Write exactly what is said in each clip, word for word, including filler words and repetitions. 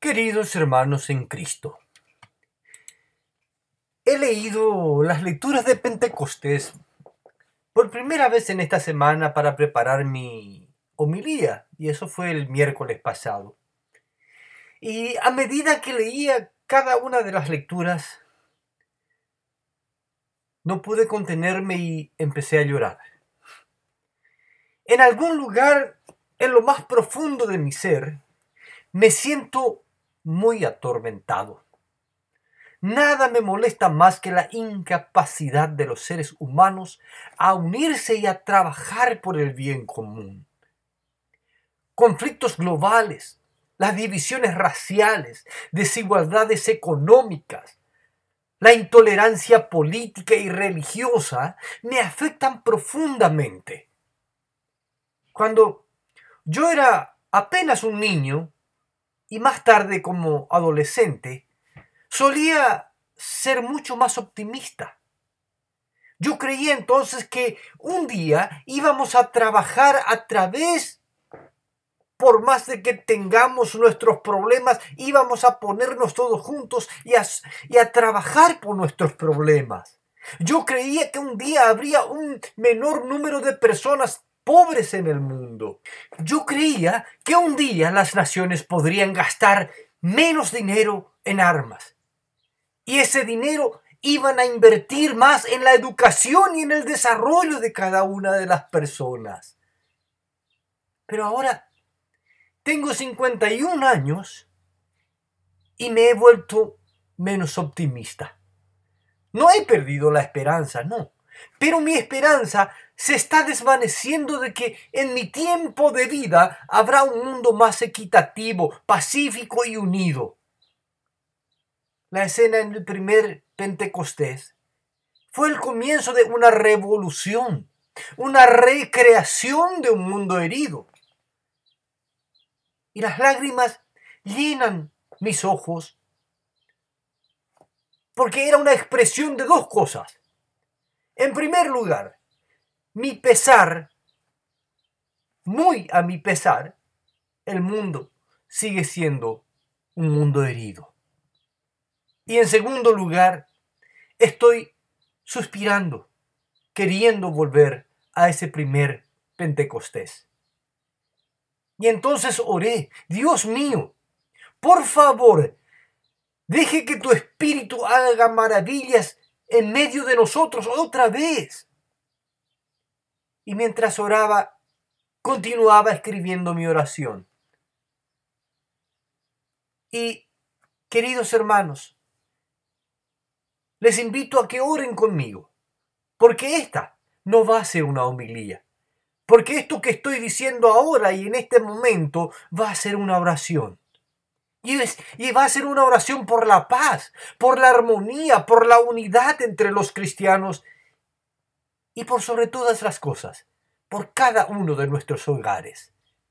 Queridos hermanos en Cristo, he leído las lecturas de Pentecostés por primera vez en esta semana para preparar mi homilía, y eso fue el miércoles pasado. Y a medida que leía cada una de las lecturas, no pude contenerme y empecé a llorar. En algún lugar, en lo más profundo de mi ser, me siento muy atormentado. Nada me molesta más que la incapacidad de los seres humanos a unirse y a trabajar por el bien común. Conflictos globales, las divisiones raciales, desigualdades económicas, la intolerancia política y religiosa me afectan profundamente. Cuando yo era apenas un niño y más tarde como adolescente, solía ser mucho más optimista. Yo creía entonces que un día íbamos a trabajar a través, por más de que tengamos nuestros problemas, íbamos a ponernos todos juntos y a, y a trabajar por nuestros problemas. Yo creía que un día habría un menor número de personas pobres en el mundo. Yo creía que un día las naciones podrían gastar menos dinero en armas. Y ese dinero iban a invertir más en la educación y en el desarrollo de cada una de las personas. Pero ahora tengo cincuenta y un años y me he vuelto menos optimista. No he perdido la esperanza, no. Pero mi esperanza se está desvaneciendo de que en mi tiempo de vida habrá un mundo más equitativo, pacífico y unido. La escena en el primer Pentecostés fue el comienzo de una revolución, una recreación de un mundo herido. Y las lágrimas llenan mis ojos porque era una expresión de dos cosas. En primer lugar, mi pesar, muy a mi pesar, el mundo sigue siendo un mundo herido. Y en segundo lugar, estoy suspirando, queriendo volver a ese primer Pentecostés. Y entonces oré, Dios mío, por favor, deje que tu Espíritu haga maravillas en medio de nosotros otra vez. Y mientras oraba, continuaba escribiendo mi oración. Y, queridos hermanos, les invito a que oren conmigo, porque esta no va a ser una homilía, porque esto que estoy diciendo ahora y en este momento va a ser una oración. Y, es, y va a ser una oración por la paz, por la armonía, por la unidad entre los cristianos y por sobre todas las cosas, por cada uno de nuestros hogares.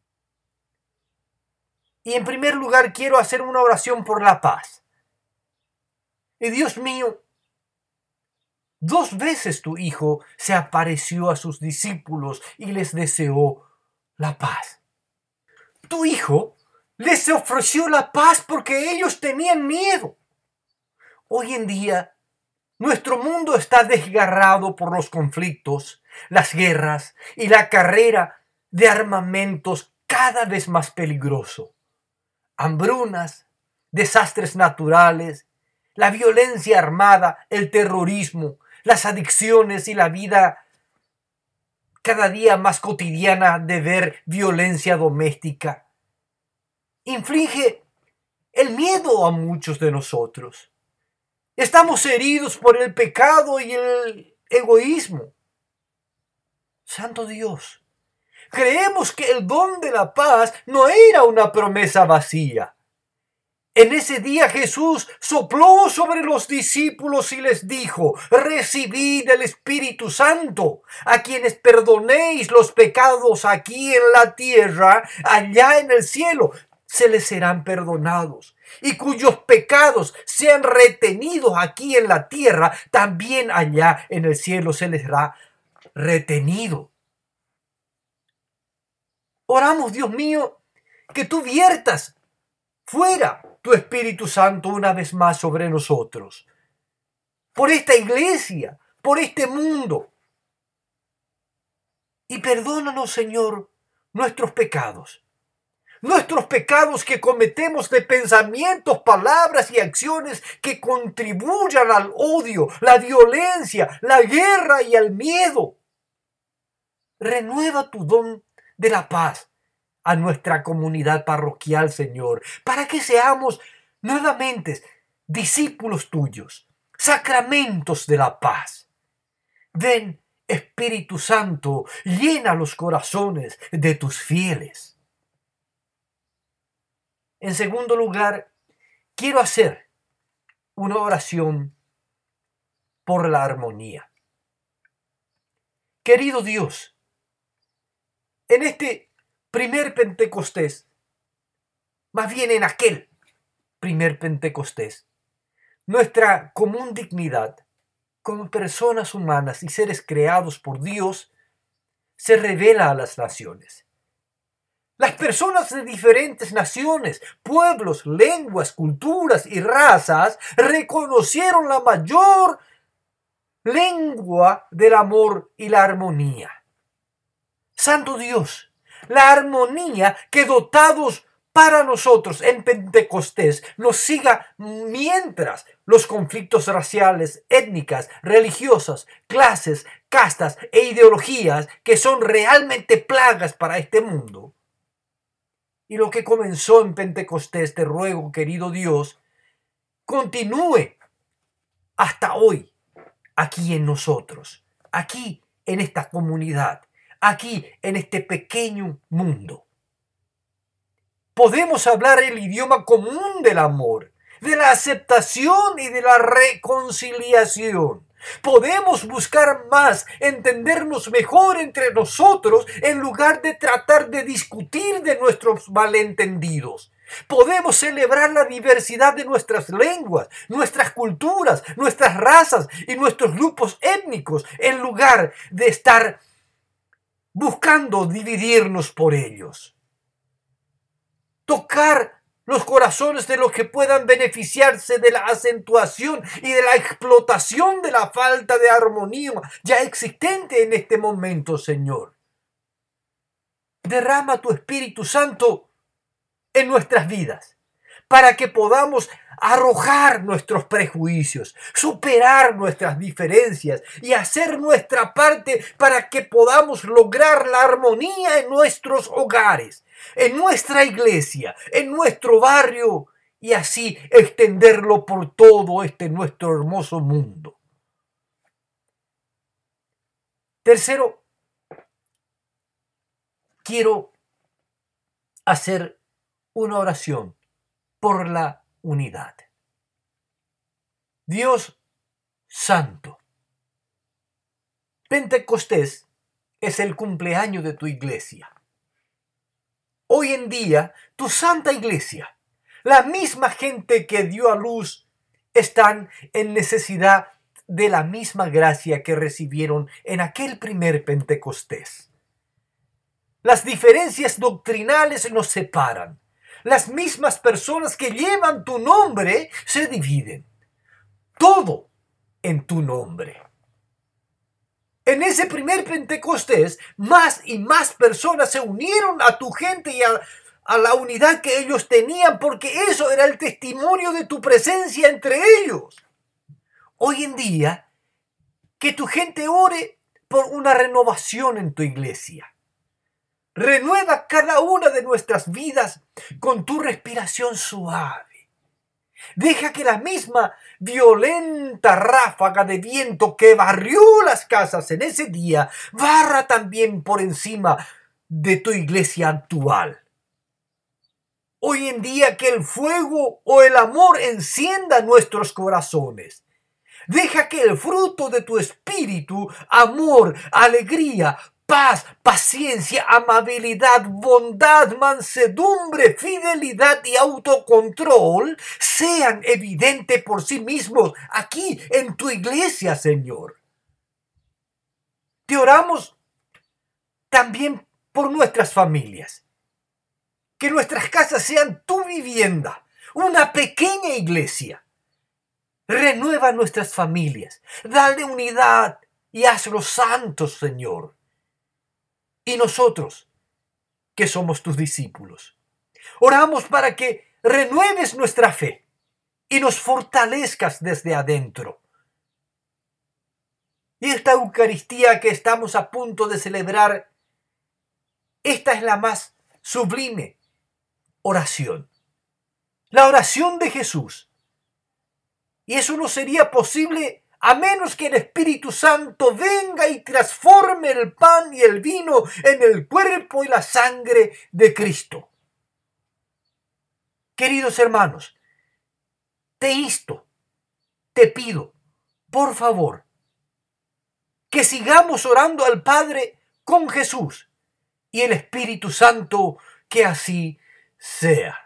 Y en primer lugar quiero hacer una oración por la paz. Y Dios mío, dos veces tu Hijo se apareció a sus discípulos y les deseó la paz. Tu Hijo les ofreció la paz porque ellos tenían miedo. Hoy en día, nuestro mundo está desgarrado por los conflictos, las guerras y la carrera de armamentos cada vez más peligroso. Hambrunas, desastres naturales, la violencia armada, el terrorismo, las adicciones y la vida cada día más cotidiana de ver violencia doméstica. Inflige el miedo a muchos de nosotros. Estamos heridos por el pecado y el egoísmo. Santo Dios, creemos que el don de la paz no era una promesa vacía. En ese día Jesús sopló sobre los discípulos y les dijo: recibid el Espíritu Santo. A quienes perdonéis los pecados aquí en la tierra, allá en el cielo, se les serán perdonados. Y cuyos pecados sean retenidos aquí en la tierra, también allá en el cielo se les será retenido. Oramos, Dios mío, que tú viertas fuera tu Espíritu Santo una vez más sobre nosotros, por esta iglesia, por este mundo. Y perdónanos, Señor, nuestros pecados. Nuestros pecados que cometemos de pensamientos, palabras y acciones que contribuyan al odio, la violencia, la guerra y al miedo. Renueva tu don de la paz a nuestra comunidad parroquial, Señor, para que seamos nuevamente discípulos tuyos, sacramentos de la paz. Ven, Espíritu Santo, llena los corazones de tus fieles. En segundo lugar, quiero hacer una oración por la armonía. Querido Dios, en este primer Pentecostés, más bien en aquel primer Pentecostés, nuestra común dignidad como personas humanas y seres creados por Dios se revela a las naciones. Las personas de diferentes naciones, pueblos, lenguas, culturas y razas reconocieron la mayor lengua del amor y la armonía. Santo Dios, la armonía que dotados para nosotros en Pentecostés nos siga mientras los conflictos raciales, étnicas, religiosas, clases, castas e ideologías que son realmente plagas para este mundo. Y lo que comenzó en Pentecostés, te ruego, querido Dios, continúe hasta hoy, aquí en nosotros, aquí en esta comunidad, aquí en este pequeño mundo. Podemos hablar el idioma común del amor, de la aceptación y de la reconciliación. Podemos buscar más, entendernos mejor entre nosotros en lugar de tratar de discutir de nuestros malentendidos. Podemos celebrar la diversidad de nuestras lenguas, nuestras culturas, nuestras razas y nuestros grupos étnicos en lugar de estar buscando dividirnos por ellos. Tocar los corazones de los que puedan beneficiarse de la acentuación y de la explotación de la falta de armonía ya existente en este momento, Señor. Derrama tu Espíritu Santo en nuestras vidas para que podamos arrojar nuestros prejuicios, superar nuestras diferencias y hacer nuestra parte para que podamos lograr la armonía en nuestros hogares, en nuestra iglesia, en nuestro barrio y así extenderlo por todo este nuestro hermoso mundo. Tercero, quiero hacer una oración por la unidad. Dios Santo, Pentecostés es el cumpleaños de tu iglesia. Hoy en día, tu santa iglesia, la misma gente que dio a luz, están en necesidad de la misma gracia que recibieron en aquel primer Pentecostés. Las diferencias doctrinales nos separan. Las mismas personas que llevan tu nombre se dividen. Todo en tu nombre. En ese primer Pentecostés, más y más personas se unieron a tu gente y a, a la unidad que ellos tenían, porque eso era el testimonio de tu presencia entre ellos. Hoy en día, que tu gente ore por una renovación en tu iglesia. Renueva cada una de nuestras vidas con tu respiración suave. Deja que la misma violenta ráfaga de viento que barrió las casas en ese día barra también por encima de tu iglesia actual. Hoy en día que el fuego o el amor encienda nuestros corazones. Deja que el fruto de tu espíritu, amor, alegría, paz, paciencia, amabilidad, bondad, mansedumbre, fidelidad y autocontrol sean evidentes por sí mismos aquí en tu iglesia, Señor. Te oramos también por nuestras familias. Que nuestras casas sean tu vivienda. una pequeña iglesia. Renueva nuestras familias, dale unidad y hazlos santos, Señor. Y nosotros, que somos tus discípulos, oramos para que renueves nuestra fe y nos fortalezcas desde adentro. Y esta Eucaristía que estamos a punto de celebrar, esta es la más sublime oración. La oración de Jesús. Y eso no sería posible a menos que el Espíritu Santo venga y transforme el pan y el vino en el cuerpo y la sangre de Cristo. Queridos hermanos, te insto, te pido, por favor, que sigamos orando al Padre con Jesús y el Espíritu Santo, que así sea.